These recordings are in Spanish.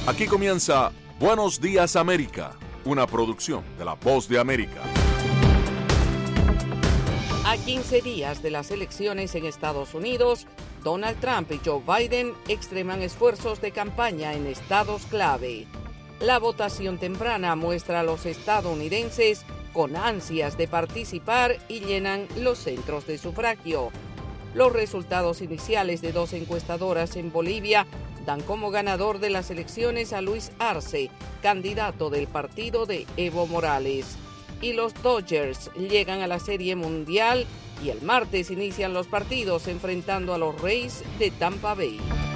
Aquí comienza Buenos Días América, una producción de La Voz de América. A 15 días de las elecciones en Estados Unidos, Donald Trump y Joe Biden extreman esfuerzos de campaña en estados clave. La votación temprana muestra a los estadounidenses con ansias de participar y llenan los centros de sufragio. Los resultados iniciales de dos encuestadoras en Bolivia dan como ganador de las elecciones a Luis Arce, candidato del partido de Evo Morales. Y los Dodgers llegan a la Serie Mundial y el martes inician los partidos enfrentando a los Rays de Tampa Bay.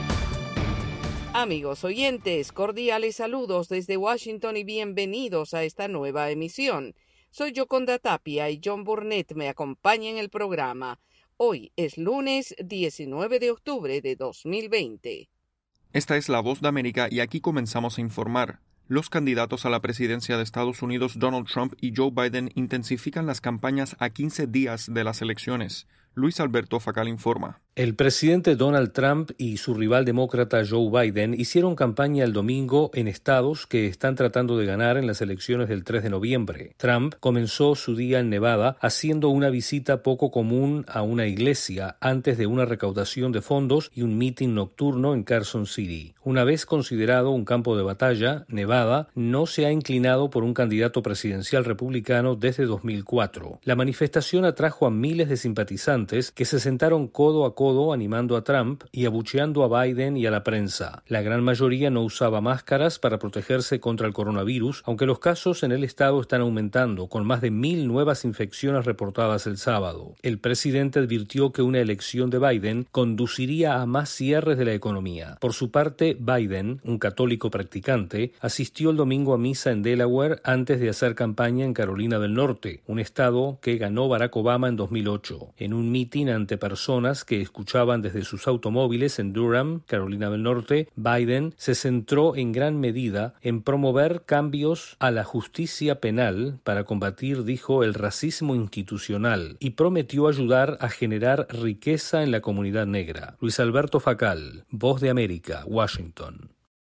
Amigos oyentes, cordiales saludos desde Washington y bienvenidos a esta nueva emisión. Soy Yoconda Tapia y John Burnett me acompaña en el programa. Hoy es lunes 19 de octubre de 2020. Esta es La Voz de América y aquí comenzamos a informar. Los candidatos a la presidencia de Estados Unidos, Donald Trump y Joe Biden, intensifican las campañas a 15 días de las elecciones. Luis Alberto Facal informa. El presidente Donald Trump y su rival demócrata Joe Biden hicieron campaña el domingo en estados que están tratando de ganar en las elecciones del 3 de noviembre. Trump comenzó su día en Nevada haciendo una visita poco común a una iglesia antes de una recaudación de fondos y un mitin nocturno en Carson City. Una vez considerado un campo de batalla, Nevada no se ha inclinado por un candidato presidencial republicano desde 2004. La manifestación atrajo a miles de simpatizantes que se sentaron codo a codo animando a Trump y abucheando a Biden y a la prensa. La gran mayoría no usaba máscaras para protegerse contra el coronavirus, aunque los casos en el estado están aumentando, con más de 1,000 nuevas infecciones reportadas el sábado. El presidente advirtió que una elección de Biden conduciría a más cierres de la economía. Por su parte, Biden, un católico practicante, asistió el domingo a misa en Delaware antes de hacer campaña en Carolina del Norte, un estado que ganó Barack Obama en 2008. En un mitin ante personas que escuchaban desde sus automóviles en Durham, Carolina del Norte, Biden se centró en gran medida en promover cambios a la justicia penal para combatir, dijo, el racismo institucional y prometió ayudar a generar riqueza en la comunidad negra. Luis Alberto Facal, Voz de América, Washington.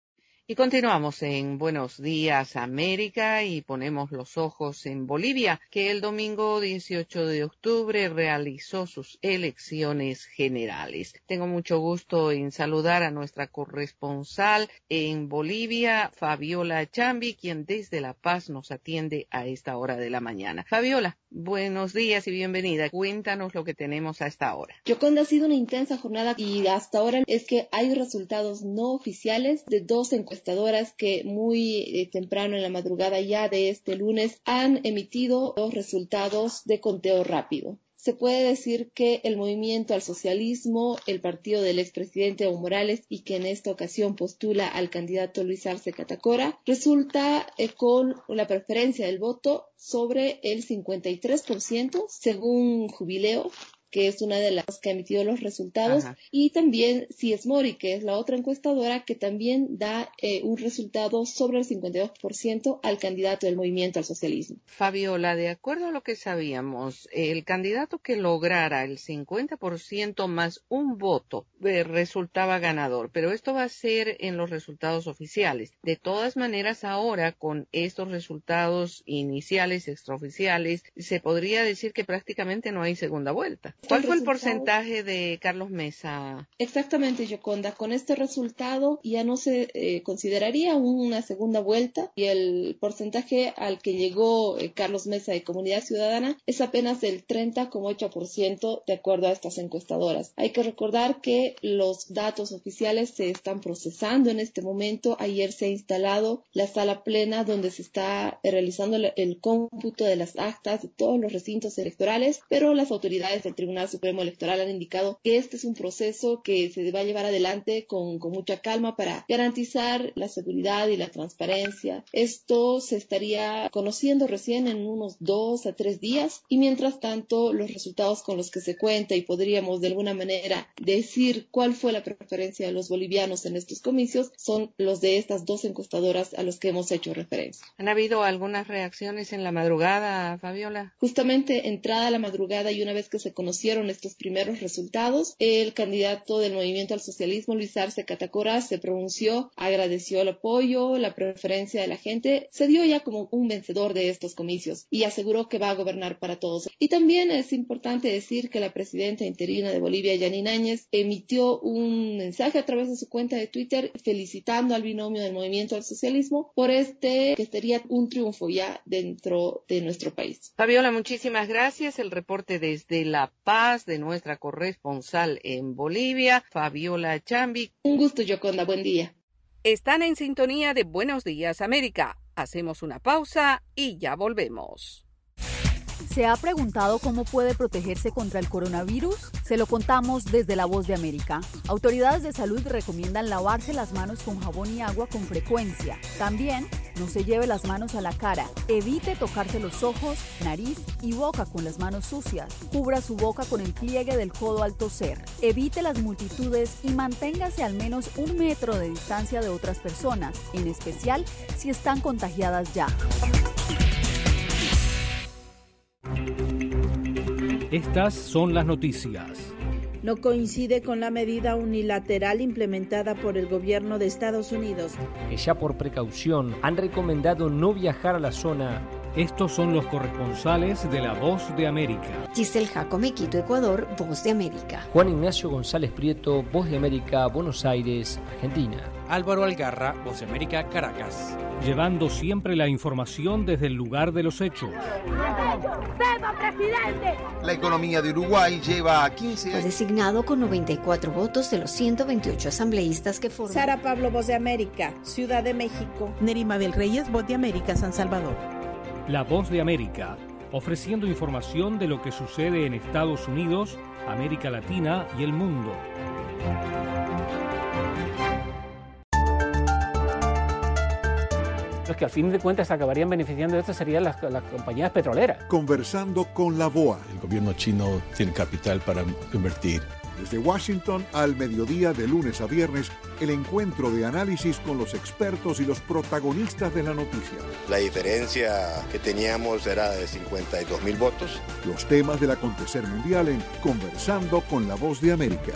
Y continuamos en Buenos Días América y ponemos los ojos en Bolivia, que el domingo 18 de octubre realizó sus elecciones generales. Tengo mucho gusto en saludar a nuestra corresponsal en Bolivia, Fabiola Chambi, quien desde La Paz nos atiende a esta hora de la mañana. Fabiola, buenos días y bienvenida. Cuéntanos lo que tenemos a esta hora. Yoconda, ha sido una intensa jornada y hasta ahora es que hay resultados no oficiales de dos encuestadoras que muy temprano en la madrugada ya de este lunes han emitido los resultados de conteo rápido. Se puede decir que el movimiento al socialismo, el partido del expresidente Evo Morales y que en esta ocasión postula al candidato Luis Arce Catacora, resulta con la preferencia del voto sobre el 53% según Jubileo, que es una de las que ha emitido los resultados. Ajá. Y también Ciesmori, que es la otra encuestadora que también da un resultado sobre el 52% al candidato del movimiento al socialismo. Fabiola, de acuerdo a lo que sabíamos, el candidato que lograra el 50% más un voto resultaba ganador, pero esto va a ser en los resultados oficiales. De todas maneras, ahora con estos resultados iniciales, extraoficiales, se podría decir que prácticamente no hay segunda vuelta. ¿Cuál fue el porcentaje de Carlos Mesa? Exactamente, Yoconda. Con este resultado ya no se consideraría una segunda vuelta y el porcentaje al que llegó Carlos Mesa de Comunidad Ciudadana es apenas del 30,8% de acuerdo a estas encuestadoras. Hay que recordar que los datos oficiales se están procesando en este momento. Ayer se ha instalado la sala plena donde se está realizando el cómputo de las actas de todos los recintos electorales, pero las autoridades del Tribunal Supremo Electoral han indicado que este es un proceso que se va a llevar adelante con mucha calma para garantizar la seguridad y la transparencia. Esto se estaría conociendo recién en unos 2 a 3 días y mientras tanto los resultados con los que se cuenta y podríamos de alguna manera decir cuál fue la preferencia de los bolivianos en estos comicios son los de estas dos encuestadoras a los que hemos hecho referencia. ¿Han habido algunas reacciones en la madrugada, Fabiola? Justamente entrada la madrugada y una vez que se conoció conocieron estos primeros resultados, el candidato del Movimiento al Socialismo, Luis Arce Catacora, se pronunció, agradeció el apoyo, la preferencia de la gente, se dio ya como un vencedor de estos comicios y aseguró que va a gobernar para todos. Y también es importante decir que la presidenta interina de Bolivia, Yanine Áñez, emitió un mensaje a través de su cuenta de Twitter felicitando al binomio del Movimiento al Socialismo por que sería un triunfo ya dentro de nuestro país. Fabiola, muchísimas gracias. El reporte desde La Paz de nuestra corresponsal en Bolivia, Fabiola Chambi. Un gusto, Yoconda. Buen día. Están en sintonía de Buenos Días, América. Hacemos una pausa y ya volvemos. ¿Se ha preguntado cómo puede protegerse contra el coronavirus? Se lo contamos desde La Voz de América. Autoridades de salud recomiendan lavarse las manos con jabón y agua con frecuencia. También, no se lleve las manos a la cara. Evite tocarse los ojos, nariz y boca con las manos sucias. Cubra su boca con el pliegue del codo al toser. Evite las multitudes y manténgase al menos 1 metro de distancia de otras personas, en especial si están contagiadas ya. Estas son las noticias. No coincide con la medida unilateral implementada por el gobierno de Estados Unidos. Que ya por precaución han recomendado no viajar a la zona. Estos son los corresponsales de La Voz de América. Giselle Jacome, Quito, Ecuador, Voz de América. Juan Ignacio González Prieto, Voz de América, Buenos Aires, Argentina. Álvaro Algarra, Voz de América, Caracas. Llevando siempre la información desde el lugar de los hechos. La economía de Uruguay lleva 15 años. Fue designado con 94 votos de los 128 asambleístas que forman. Sara Pablo, Voz de América, Ciudad de México. Nerima Bel Reyes, Voz de América, San Salvador. La Voz de América, ofreciendo información de lo que sucede en Estados Unidos, América Latina y el mundo. Los que al fin de cuentas acabarían beneficiando de esto serían las compañías petroleras. Conversando con la BOA. El gobierno chino tiene capital para invertir. Desde Washington al mediodía de lunes a viernes, el encuentro de análisis con los expertos y los protagonistas de la noticia. La diferencia que teníamos era de 52.000 votos. Los temas del acontecer mundial en Conversando con la Voz de América.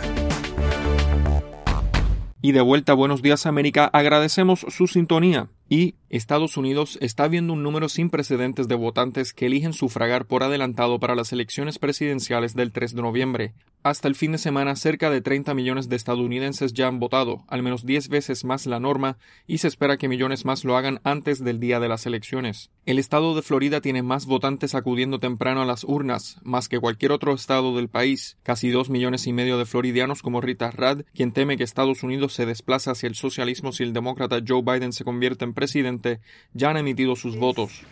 Y de vuelta a Buenos Días América, agradecemos su sintonía. Y Estados Unidos está viendo un número sin precedentes de votantes que eligen sufragar por adelantado para las elecciones presidenciales del 3 de noviembre. Hasta el fin de semana, cerca de 30 millones de estadounidenses ya han votado, al menos 10 veces más la norma, y se espera que millones más lo hagan antes del día de las elecciones. El estado de Florida tiene más votantes acudiendo temprano a las urnas, más que cualquier otro estado del país. Casi 2,5 millones de floridianos como Rita Rad, quien teme que Estados Unidos se desplaza hacia el socialismo si el demócrata Joe Biden se convierte en presidente, ya han emitido sus votos.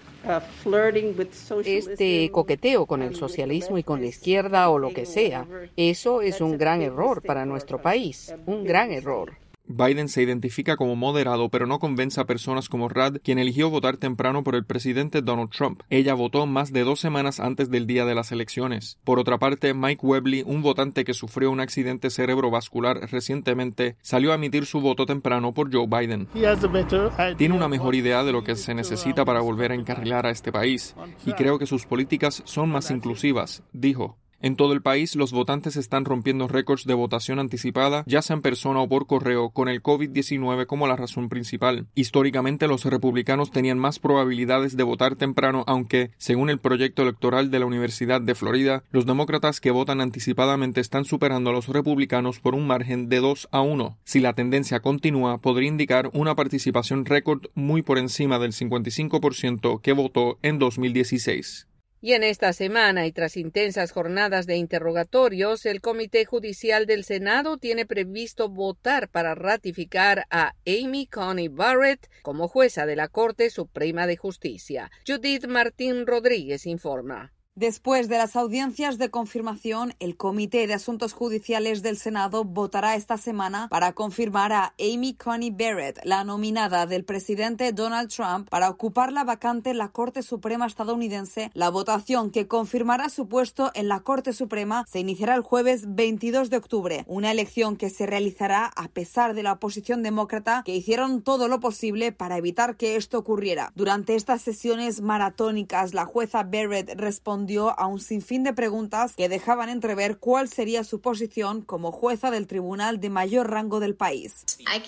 Este coqueteo con el socialismo y con la izquierda o lo que sea, eso es un gran error para nuestro país, un gran error. Biden se identifica como moderado, pero no convence a personas como Rad, quien eligió votar temprano por el presidente Donald Trump. Ella votó más de 2 semanas antes del día de las elecciones. Por otra parte, Mike Webley, un votante que sufrió un accidente cerebrovascular recientemente, salió a emitir su voto temprano por Joe Biden. Tiene una mejor idea de lo que se necesita para volver a encarrilar a este país, y creo que sus políticas son más inclusivas, dijo. En todo el país, los votantes están rompiendo récords de votación anticipada, ya sea en persona o por correo, con el COVID-19 como la razón principal. Históricamente, los republicanos tenían más probabilidades de votar temprano, aunque, según el proyecto electoral de la Universidad de Florida, los demócratas que votan anticipadamente están superando a los republicanos por un margen de 2-1. Si la tendencia continúa, podría indicar una participación récord muy por encima del 55% que votó en 2016. Y en esta semana, y tras intensas jornadas de interrogatorios, el Comité Judicial del Senado tiene previsto votar para ratificar a Amy Coney Barrett como jueza de la Corte Suprema de Justicia. Judith Martín Rodríguez informa. Después de las audiencias de confirmación, el Comité de Asuntos Judiciales del Senado votará esta semana para confirmar a Amy Coney Barrett, la nominada del presidente Donald Trump para ocupar la vacante en la Corte Suprema estadounidense. La votación que confirmará su puesto en la Corte Suprema se iniciará el jueves 22 de octubre, una elección que se realizará a pesar de la oposición demócrata, que hicieron todo lo posible para evitar que esto ocurriera. Durante estas sesiones maratónicas, la jueza Barrett respondió respondió a un sinfín de preguntas que dejaban entrever cuál sería su posición como jueza del tribunal de mayor rango del país.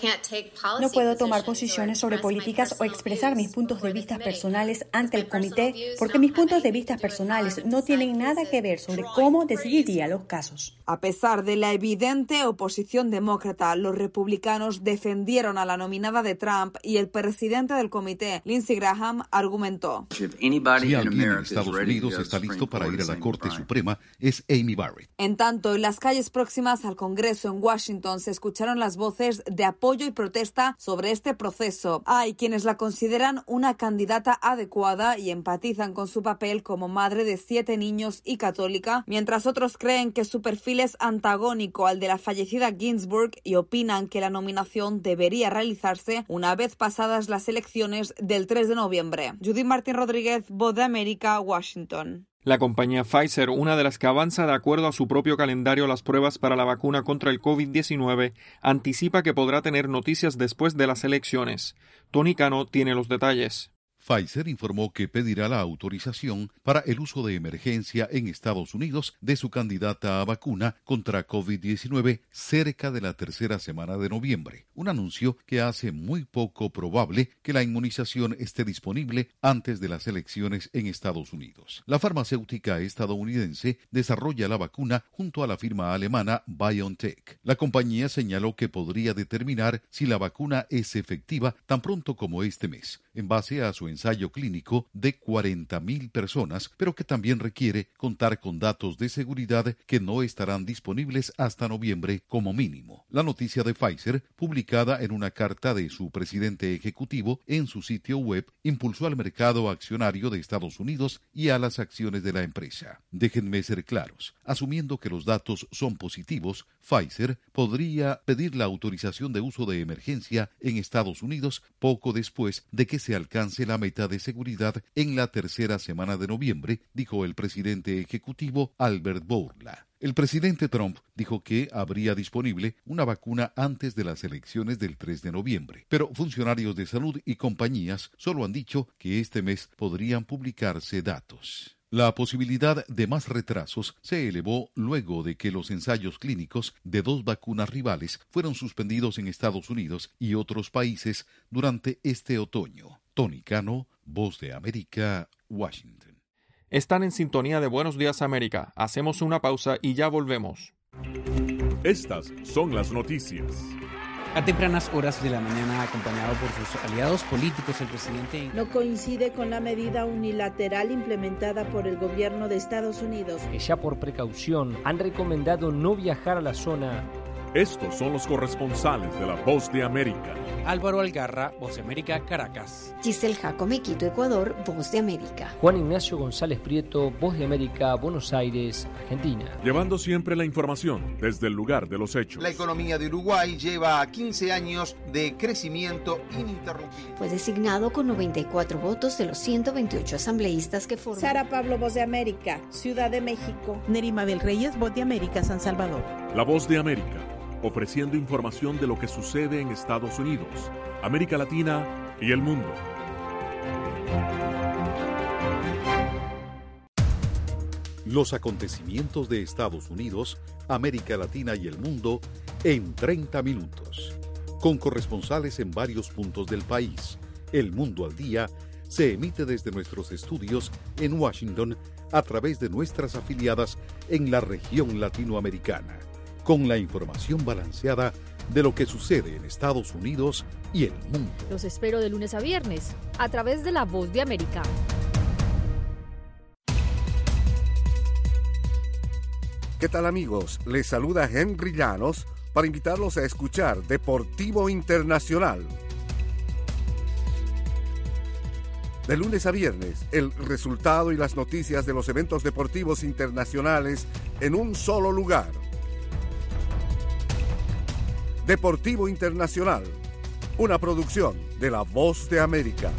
No puedo tomar posiciones sobre políticas o expresar mis puntos de vista personales ante el comité porque mis puntos de vista personales no tienen nada que ver sobre cómo decidiría los casos. A pesar de la evidente oposición demócrata, los republicanos defendieron a la nominada de Trump y el presidente del comité, Lindsey Graham, argumentó: Si alguien en Estados Unidos está listo para ir a la Corte Suprema, es Amy Barrett. En tanto, en las calles próximas al Congreso en Washington se escucharon las voces de apoyo y protesta sobre este proceso. Hay quienes la consideran una candidata adecuada y empatizan con su papel como madre de 7 niños y católica, mientras otros creen que su perfil es antagónico al de la fallecida Ginsburg y opinan que la nominación debería realizarse una vez pasadas las elecciones del 3 de noviembre. Judith Martín Rodríguez, Voz de América, Washington. La compañía Pfizer, una de las que avanza de acuerdo a su propio calendario las pruebas para la vacuna contra el COVID-19, anticipa que podrá tener noticias después de las elecciones. Tony Cano tiene los detalles. Pfizer informó que pedirá la autorización para el uso de emergencia en Estados Unidos de su candidata a vacuna contra COVID-19 cerca de la tercera semana de noviembre, un anuncio que hace muy poco probable que la inmunización esté disponible antes de las elecciones en Estados Unidos. La farmacéutica estadounidense desarrolla la vacuna junto a la firma alemana BioNTech. La compañía señaló que podría determinar si la vacuna es efectiva tan pronto como este mes, en base a su ensayo clínico de 40,000 personas, pero que también requiere contar con datos de seguridad que no estarán disponibles hasta noviembre como mínimo. La noticia de Pfizer, publicada en una carta de su presidente ejecutivo en su sitio web, impulsó al mercado accionario de Estados Unidos y a las acciones de la empresa. Déjenme ser claros, asumiendo que los datos son positivos, Pfizer podría pedir la autorización de uso de emergencia en Estados Unidos poco después de que se alcance la meta de seguridad en la tercera semana de noviembre, dijo el presidente ejecutivo Albert Bourla. El presidente Trump dijo que habría disponible una vacuna antes de las elecciones del 3 de noviembre, pero funcionarios de salud y compañías solo han dicho que este mes podrían publicarse datos. La posibilidad de más retrasos se elevó luego de que los ensayos clínicos de 2 vacunas rivales fueron suspendidos en Estados Unidos y otros países durante este otoño. Tony Cano, Voz de América, Washington. Están en sintonía de Buenos Días América. Hacemos una pausa y ya volvemos. Estas son las noticias. A tempranas horas de la mañana, acompañado por sus aliados políticos, el presidente no coincide con la medida unilateral implementada por el gobierno de Estados Unidos. Ya por precaución han recomendado no viajar a la zona. Estos son los corresponsales de La Voz de América. Álvaro Algarra, Voz de América, Caracas. Giselle Jacome, Quito, Ecuador, Voz de América. Juan Ignacio González Prieto, Voz de América, Buenos Aires, Argentina. Llevando siempre la información desde el lugar de los hechos. La economía de Uruguay lleva 15 años de crecimiento ininterrumpido. Fue designado con 94 votos de los 128 asambleístas que forman. Sara Pablo, Voz de América, Ciudad de México. Nerima Bel Reyes, Voz de América, San Salvador. La Voz de América, ofreciendo información de lo que sucede en Estados Unidos, América Latina y el mundo. Los acontecimientos de Estados Unidos, América Latina y el mundo en 30 minutos. Con corresponsales en varios puntos del país. El Mundo al Día se emite desde nuestros estudios en Washington a través de nuestras afiliadas en la región latinoamericana, con la información balanceada de lo que sucede en Estados Unidos y el mundo. Los espero de lunes a viernes, a través de La Voz de América. ¿Qué tal, amigos? Les saluda Henry Llanos para invitarlos a escuchar Deportivo Internacional. De lunes a viernes, el resultado y las noticias de los eventos deportivos internacionales en un solo lugar. Deportivo Internacional, una producción de La Voz de América.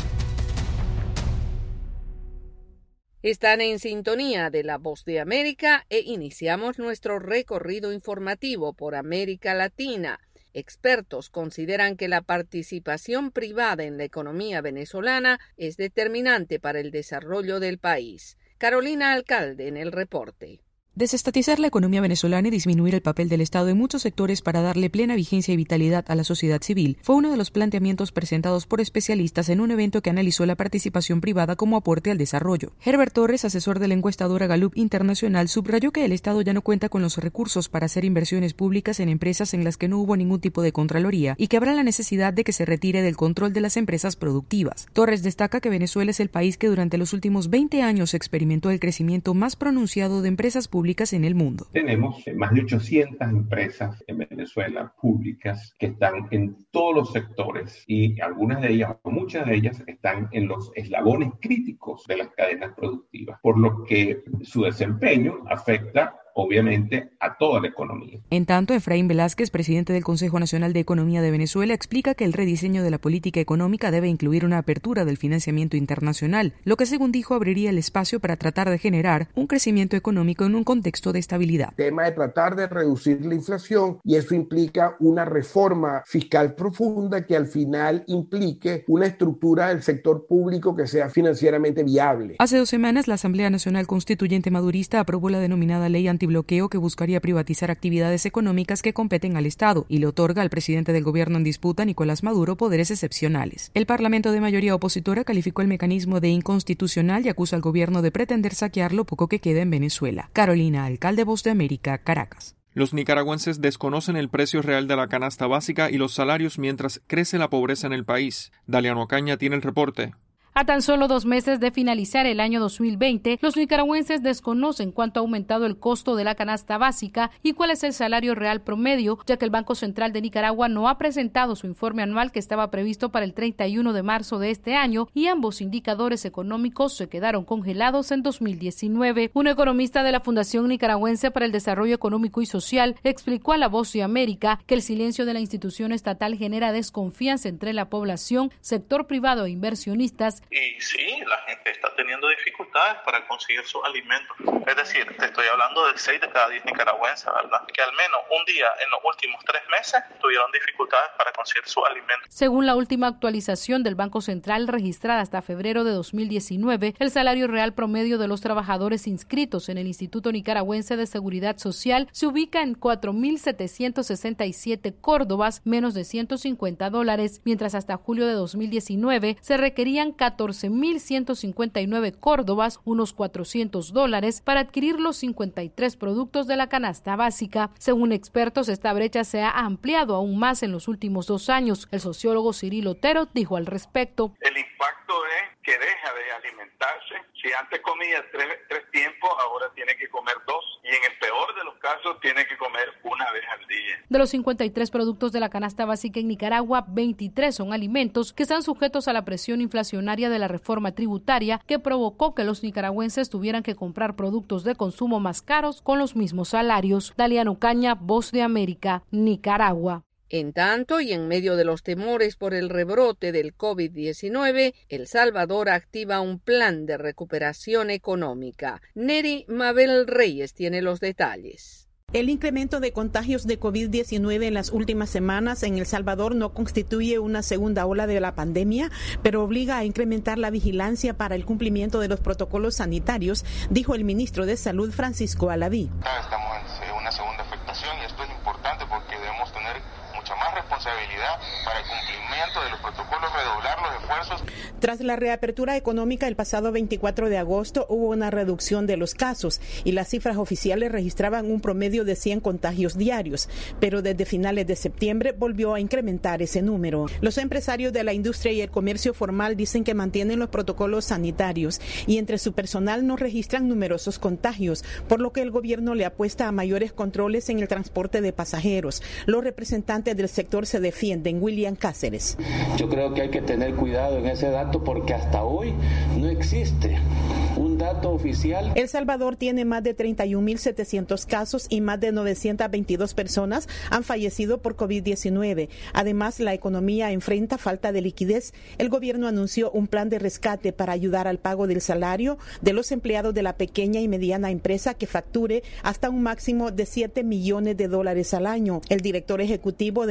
Están en sintonía de La Voz de América e iniciamos nuestro recorrido informativo por América Latina. Expertos consideran que la participación privada en la economía venezolana es determinante para el desarrollo del país. Carolina Alcalde en el reporte. Desestatizar la economía venezolana y disminuir el papel del Estado en muchos sectores para darle plena vigencia y vitalidad a la sociedad civil fue uno de los planteamientos presentados por especialistas en un evento que analizó la participación privada como aporte al desarrollo. Herbert Torres, asesor de la encuestadora Gallup Internacional, subrayó que el Estado ya no cuenta con los recursos para hacer inversiones públicas en empresas en las que no hubo ningún tipo de contraloría y que habrá la necesidad de que se retire del control de las empresas productivas. Torres destaca que Venezuela es el país que durante los últimos 20 años experimentó el crecimiento más pronunciado de empresas públicas en el mundo. Tenemos más de 800 empresas en Venezuela públicas que están en todos los sectores y algunas de ellas, o muchas de ellas, están en los eslabones críticos de las cadenas productivas, por lo que su desempeño afecta obviamente a toda la economía. En tanto, Efraín Velázquez, presidente del Consejo Nacional de Economía de Venezuela, explica que el rediseño de la política económica debe incluir una apertura del financiamiento internacional, lo que según dijo abriría el espacio para tratar de generar un crecimiento económico en un contexto de estabilidad. El tema de tratar de reducir la inflación y eso implica una reforma fiscal profunda que al final implique una estructura del sector público que sea financieramente viable. Hace 2 semanas, la Asamblea Nacional Constituyente Madurista aprobó la denominada Ley Antibloqueo que buscaría privatizar actividades económicas que competen al Estado y le otorga al presidente del gobierno en disputa, Nicolás Maduro, poderes excepcionales. El Parlamento de mayoría opositora calificó el mecanismo de inconstitucional y acusa al gobierno de pretender saquear lo poco que queda en Venezuela. Carolina Alcalde, Voz de América, Caracas. Los nicaragüenses desconocen el precio real de la canasta básica y los salarios mientras crece la pobreza en el país. Daliano Caña tiene el reporte. A tan solo 2 meses de finalizar el año 2020, los nicaragüenses desconocen cuánto ha aumentado el costo de la canasta básica y cuál es el salario real promedio, ya que el Banco Central de Nicaragua no ha presentado su informe anual que estaba previsto para el 31 de marzo de este año y ambos indicadores económicos se quedaron congelados en 2019. Un economista de la Fundación Nicaragüense para el Desarrollo Económico y Social explicó a La Voz de América que el silencio de la institución estatal genera desconfianza entre la población, sector privado e inversionistas. Y sí, la gente está teniendo dificultades para conseguir sus alimentos. Es decir, te estoy hablando de 6 de cada 10 nicaragüenses, ¿verdad? Que al menos un día en los últimos 3 meses tuvieron dificultades para conseguir sus alimentos. Según la última actualización del Banco Central registrada hasta febrero de 2019, el salario real promedio de los trabajadores inscritos en el Instituto Nicaragüense de Seguridad Social se ubica en 4.767 córdobas, menos de $150, mientras hasta julio de 2019 se requerían 14.159 córdobas, unos $400, para adquirir los 53 productos de la canasta básica. Según expertos, esta brecha se ha ampliado aún más en los últimos 2 años. El sociólogo Cirilo Otero dijo al respecto: el impacto es que deja de alimentarse. Si antes comía 3 tiempos, ahora tiene que comer 2 y en el peor de los casos tiene que comer 1 vez al día. De los 53 productos de la canasta básica en Nicaragua, 23 son alimentos que están sujetos a la presión inflacionaria de la reforma tributaria que provocó que los nicaragüenses tuvieran que comprar productos de consumo más caros con los mismos salarios. Daliano Caña, Voz de América, Nicaragua. En tanto, y en medio de los temores por el rebrote del COVID-19, El Salvador activa un plan de recuperación económica. Neri Mabel Reyes tiene los detalles. El incremento de contagios de COVID-19 en las últimas semanas en El Salvador no constituye una segunda ola de la pandemia, pero obliga a incrementar la vigilancia para el cumplimiento de los protocolos sanitarios, dijo el ministro de Salud, Francisco Aladí. Estamos en una segunda afectación y esto es importante porque debemos tener mucha más responsabilidad para el cumplimiento de los protocolos, redoblar los esfuerzos. Tras la reapertura económica el pasado 24 de agosto hubo una reducción de los casos y las cifras oficiales registraban un promedio de 100 contagios diarios, pero desde finales de septiembre volvió a incrementar ese número. Los empresarios de la industria y el comercio formal dicen que mantienen los protocolos sanitarios y entre su personal no registran numerosos contagios, por lo que el gobierno le apuesta a mayores controles en el transporte de pasajeros. Los representantes del sector se defienden. William Cáceres. Yo creo que hay que tener cuidado en ese dato porque hasta hoy no existe un dato oficial. El Salvador tiene más de 31.700 casos y más de 922 personas han fallecido por COVID-19. Además, la economía enfrenta falta de liquidez. El gobierno anunció un plan de rescate para ayudar al pago del salario de los empleados de la pequeña y mediana empresa que facture hasta un máximo de $7 millones al año. El director ejecutivo de los industriales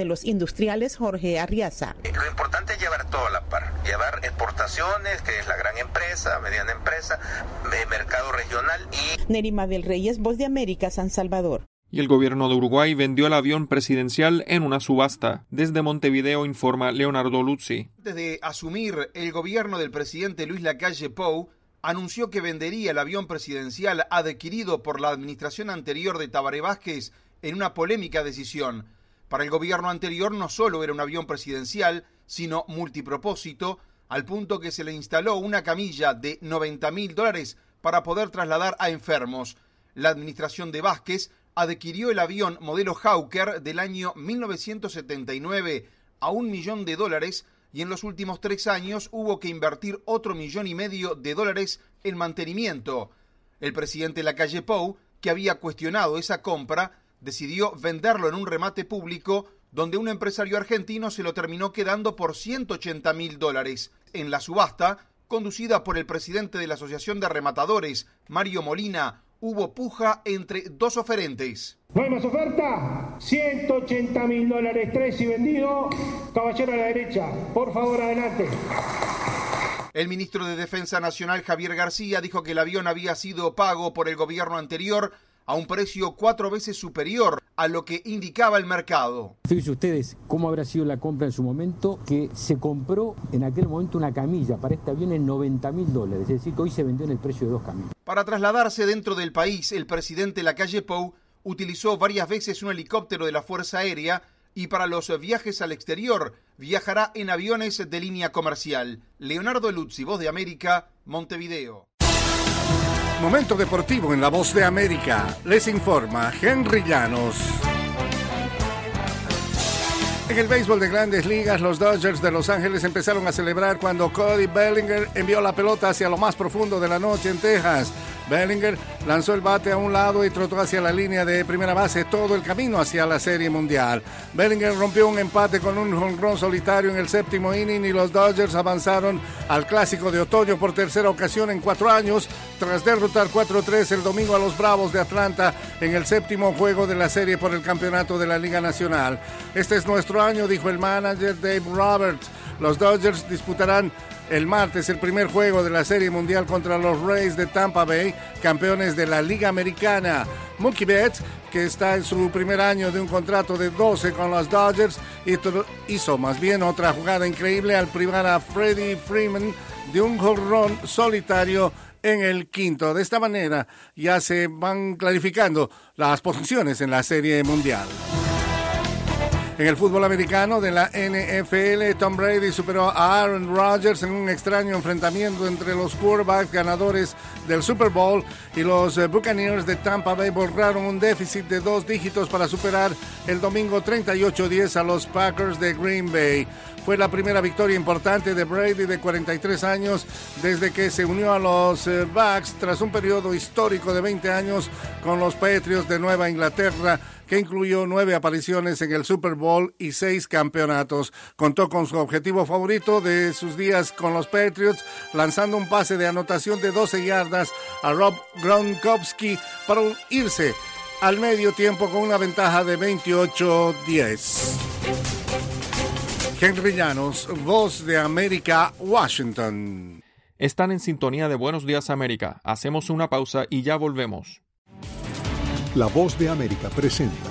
Industriales, Jorge Arriaza. Lo importante es llevar todo a la par, llevar exportaciones, que es la gran empresa, mediana empresa, mercado regional y... Nerima del Reyes, Voz de América, San Salvador. Y el gobierno de Uruguay vendió el avión presidencial en una subasta. Desde Montevideo informa Leonardo Luzzi. Antes de asumir el gobierno del presidente Luis Lacalle Pou, anunció que vendería el avión presidencial adquirido por la administración anterior de Tabaré Vázquez en una polémica decisión. Para el gobierno anterior no solo era un avión presidencial, sino multipropósito, al punto que se le instaló una camilla de $90.000 para poder trasladar a enfermos. La administración de Vázquez adquirió el avión modelo Hawker del año 1979 a $1 millón y en los últimos 3 años hubo que invertir otro $1,5 millones en mantenimiento. El presidente Lacalle Pou, que había cuestionado esa compra, decidió venderlo en un remate público donde un empresario argentino se lo terminó quedando por $180.000. En la subasta, conducida por el presidente de la Asociación de Rematadores, Mario Molina, hubo puja entre 2 oferentes. ¿No hay más oferta? $180.000, 3 y vendido. Caballero a la derecha, por favor, adelante. El ministro de Defensa Nacional, Javier García, dijo que el avión había sido pago por el gobierno anterior a un precio 4 veces superior a lo que indicaba el mercado. Fíjense ustedes cómo habrá sido la compra en su momento, que se compró en aquel momento una camilla para este avión en $90.000, es decir, que hoy se vendió en el precio de 2 camillas. Para trasladarse dentro del país, el presidente Lacalle Pou utilizó varias veces un helicóptero de la Fuerza Aérea y para los viajes al exterior viajará en aviones de línea comercial. Leonardo Luzzi, Voz de América, Montevideo. Momento deportivo en La Voz de América. Les informa Henry Llanos. En el béisbol de Grandes Ligas, los Dodgers de Los Ángeles empezaron a celebrar cuando Cody Bellinger envió la pelota hacia lo más profundo de la noche en Texas. Bellinger lanzó el bate a un lado y trotó hacia la línea de primera base todo el camino hacia la Serie Mundial. Bellinger rompió un empate con un jonrón solitario en el 7º inning y los Dodgers avanzaron al Clásico de Otoño por tercera ocasión en 4 años, tras derrotar 4-3 el domingo a los Bravos de Atlanta en el 7º juego de la serie por el campeonato de la Liga Nacional. Este es nuestro año, dijo el manager Dave Roberts. Los Dodgers disputarán el martes el primer juego de la Serie Mundial contra los Rays de Tampa Bay, campeones de la Liga Americana. Mookie Betts, que está en su primer año de un contrato de 12 con los Dodgers, hizo más bien otra jugada increíble al privar a Freddie Freeman de un jonrón solitario en el 5º. De esta manera ya se van clarificando las posiciones en la Serie Mundial. En el fútbol americano de la NFL, Tom Brady superó a Aaron Rodgers en un extraño enfrentamiento entre los quarterbacks ganadores del Super Bowl, y los Buccaneers de Tampa Bay borraron un déficit de 2 dígitos para superar el domingo 38-10 a los Packers de Green Bay. Fue la primera victoria importante de Brady, de 43 años, desde que se unió a los Bucs tras un periodo histórico de 20 años con los Patriots de Nueva Inglaterra, que incluyó 9 apariciones en el Super Bowl y 6 campeonatos. Contó con su objetivo favorito de sus días con los Patriots, lanzando un pase de anotación de 12 yardas a Rob Gronkowski para irse al medio tiempo con una ventaja de 28-10. Henry Llanos, Voz de América, Washington. Están en sintonía de Buenos Días América. Hacemos una pausa y ya volvemos. La Voz de América presenta.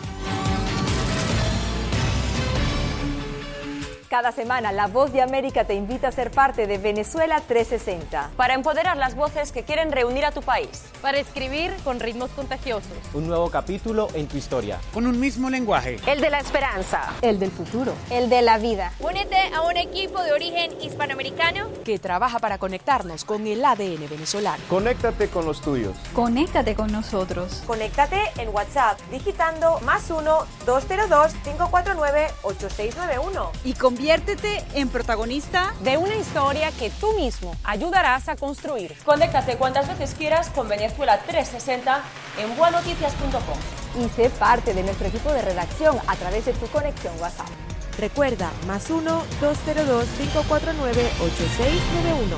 Cada semana, La Voz de América te invita a ser parte de Venezuela 360. Para empoderar las voces que quieren reunir a tu país. Para escribir con ritmos contagiosos. Un nuevo capítulo en tu historia. Con un mismo lenguaje. El de la esperanza. El del futuro. El de la vida. Únete a un equipo de origen hispanoamericano que trabaja para conectarnos con el ADN venezolano. Conéctate con los tuyos. Conéctate con nosotros. Conéctate en WhatsApp digitando +1 202 549 8691. Y conviértete en protagonista de una historia que tú mismo ayudarás a construir. Conéctate cuantas veces quieras con Venezuela 360 en buenoticias.com. Y sé parte de nuestro equipo de redacción a través de tu conexión WhatsApp. Recuerda, +1 202 549 8691.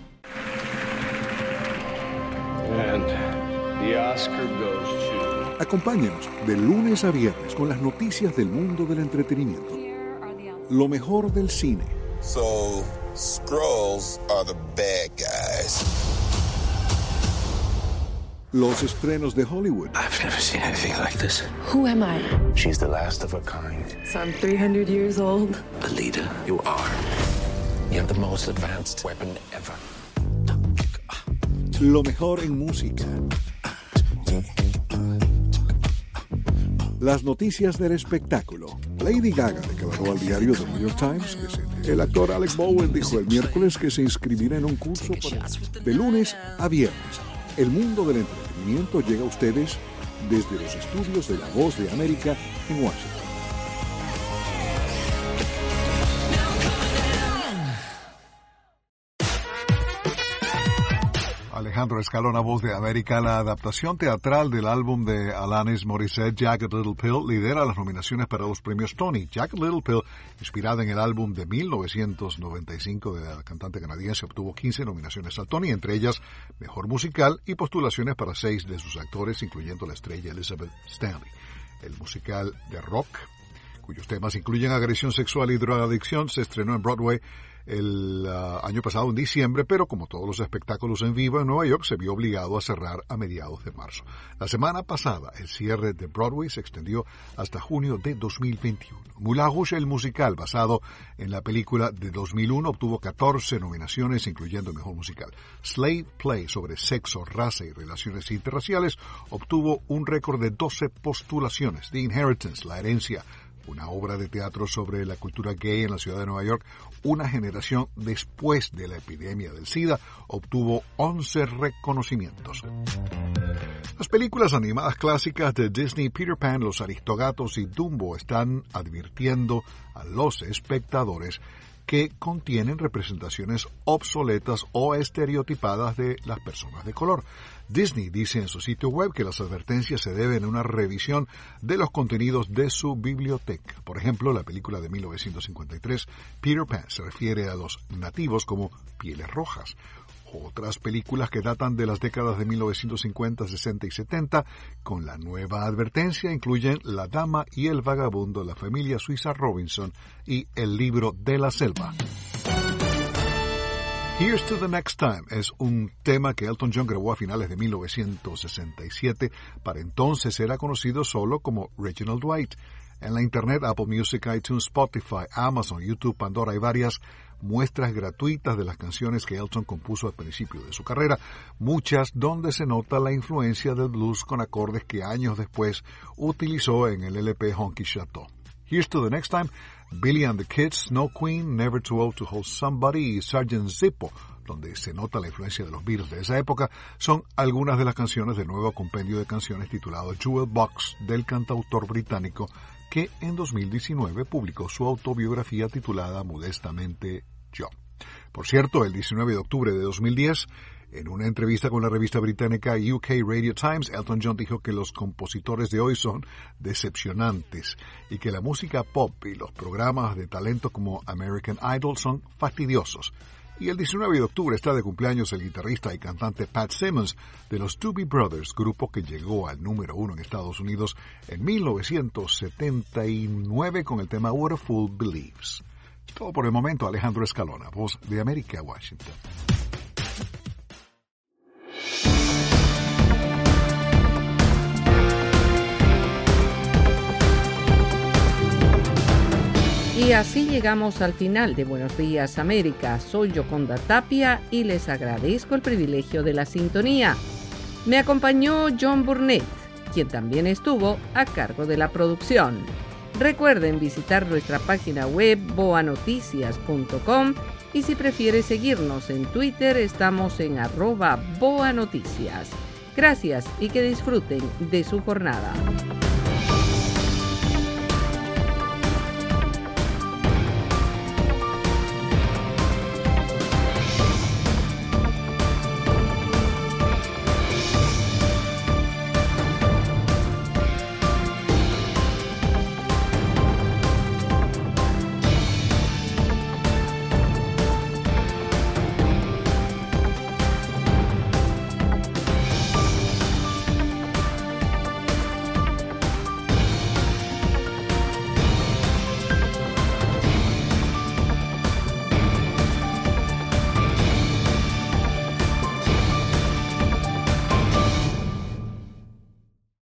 And the Oscar goes to... Acompáñenos de lunes a viernes con las noticias del mundo del entretenimiento. Lo mejor del cine. So, Skrulls are the bad guys. Los estrenos de Hollywood. I've never seen anything like this. Who am I? She's the last of her kind. So I'm 300 years old. Alita, you are. You have the most advanced weapon ever. Lo mejor en música. Las noticias del espectáculo. Lady Gaga declaró al diario The New York Times que el actor Alec Bowen dijo el miércoles que se inscribirá en un curso de lunes a viernes. El mundo del entretenimiento llega a ustedes desde los estudios de La Voz de América en Washington. Alejandro Escalona, Voz de América. La adaptación teatral del álbum de Alanis Morissette, Jagged Little Pill, lidera las nominaciones para los premios Tony. Jagged Little Pill, inspirada en el álbum de 1995 de la cantante canadiense, obtuvo 15 nominaciones al Tony, entre ellas Mejor Musical y postulaciones para 6 de sus actores, incluyendo la estrella Elizabeth Stanley. El musical de rock, cuyos temas incluyen agresión sexual y drogadicción, se estrenó en Broadway el año pasado en diciembre, pero como todos los espectáculos en vivo en Nueva York, se vio obligado a cerrar a mediados de marzo. La semana pasada, el cierre de Broadway se extendió hasta junio de 2021. Moulin Rouge, el musical basado en la película de 2001, obtuvo 14 nominaciones, incluyendo Mejor Musical. Slave Play, sobre sexo, raza y relaciones interraciales, obtuvo un récord de 12 postulaciones. The Inheritance, La Herencia, una obra de teatro sobre la cultura gay en la ciudad de Nueva York, una generación después de la epidemia del SIDA, obtuvo 11 reconocimientos. Las películas animadas clásicas de Disney, Peter Pan, Los Aristogatos y Dumbo están advirtiendo a los espectadores que contienen representaciones obsoletas o estereotipadas de las personas de color. Disney dice en su sitio web que las advertencias se deben a una revisión de los contenidos de su biblioteca. Por ejemplo, la película de 1953, Peter Pan, se refiere a los nativos como pieles rojas. Otras películas que datan de las décadas de 1950, 60 y 70, con la nueva advertencia, incluyen La Dama y el Vagabundo, La Familia Suiza Robinson y El Libro de la Selva. Here's to the Next Time es un tema que Elton John grabó a finales de 1967. Para entonces era conocido solo como Reginald Dwight. En la internet, Apple Music, iTunes, Spotify, Amazon, YouTube, Pandora, hay varias muestras gratuitas de las canciones que Elton compuso al principio de su carrera, muchas donde se nota la influencia del blues con acordes que años después utilizó en el LP Honky Chateau. Here's to the Next Time, Billy and the Kids, Snow Queen, Never Too Old to Hold Somebody y Sgt. Zippo, donde se nota la influencia de los Beatles de esa época, son algunas de las canciones del nuevo compendio de canciones titulado Jewel Box del cantautor británico que en 2019 publicó su autobiografía titulada modestamente Yo. Por cierto, el 19 de octubre de 2010, en una entrevista con la revista británica UK Radio Times, Elton John dijo que los compositores de hoy son decepcionantes y que la música pop y los programas de talento como American Idol son fastidiosos. Y el 19 de octubre está de cumpleaños el guitarrista y cantante Pat Simmons de los Doobie Brothers, grupo que llegó al número 1 en Estados Unidos en 1979 con el tema What a Fool Believes. Todo por el momento. Alejandro Escalona, Voz de América, Washington. Y así llegamos al final de Buenos Días América. Soy Yoconda Tapia y les agradezco el privilegio de la sintonía. Me acompañó John Burnett, quien también estuvo a cargo de la producción. Recuerden visitar nuestra página web boanoticias.com y si prefiere seguirnos en Twitter estamos en @boanoticias. Gracias y que disfruten de su jornada.